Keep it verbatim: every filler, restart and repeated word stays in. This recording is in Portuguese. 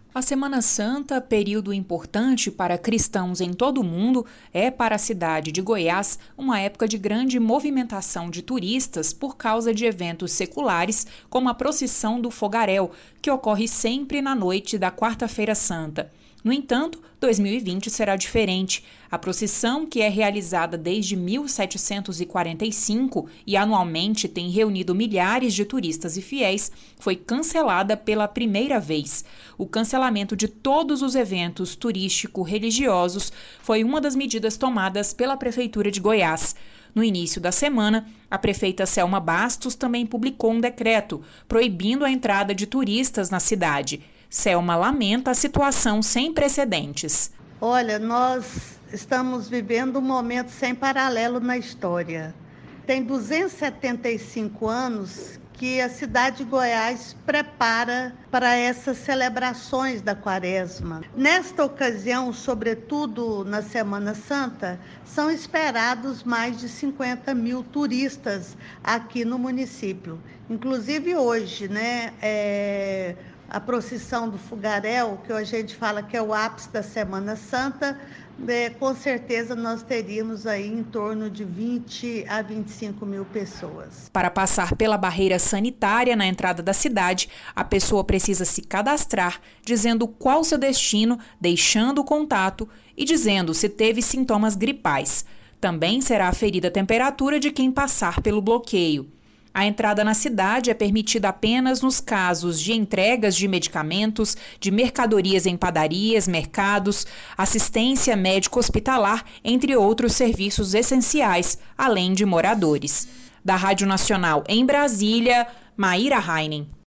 A Semana Santa, período importante para cristãos em todo o mundo, é para a cidade de Goiás uma época de grande movimentação de turistas por causa de eventos seculares, como a procissão do Fogaréu, que ocorre sempre na noite da Quarta-feira Santa. No entanto, dois mil e vinte será diferente. A procissão, que é realizada desde mil setecentos e quarenta e cinco e anualmente tem reunido milhares de turistas e fiéis, foi cancelada pela primeira vez. O cancelamento de todos os eventos turístico-religiosos foi uma das medidas tomadas pela Prefeitura de Goiás. No início da semana, a prefeita Selma Bastos também publicou um decreto proibindo a entrada de turistas na cidade. Selma lamenta a situação sem precedentes. Olha, nós estamos vivendo um momento sem paralelo na história. Tem duzentos e setenta e cinco anos que a cidade de Goiás prepara para essas celebrações da Quaresma. Nesta ocasião, sobretudo na Semana Santa, são esperados mais de cinquenta mil turistas aqui no município. Inclusive hoje, né? É... A procissão do Fogaréu, que a gente fala que é o ápice da Semana Santa, é, com certeza nós teríamos aí em torno de vinte a vinte e cinco mil pessoas. Para passar pela barreira sanitária na entrada da cidade, a pessoa precisa se cadastrar, dizendo qual seu destino, deixando o contato e dizendo se teve sintomas gripais. Também será aferida a temperatura de quem passar pelo bloqueio. A entrada na cidade é permitida apenas nos casos de entregas de medicamentos, de mercadorias em padarias, mercados, assistência médico-hospitalar, entre outros serviços essenciais, além de moradores. Da Rádio Nacional em Brasília, Maíra Heinen.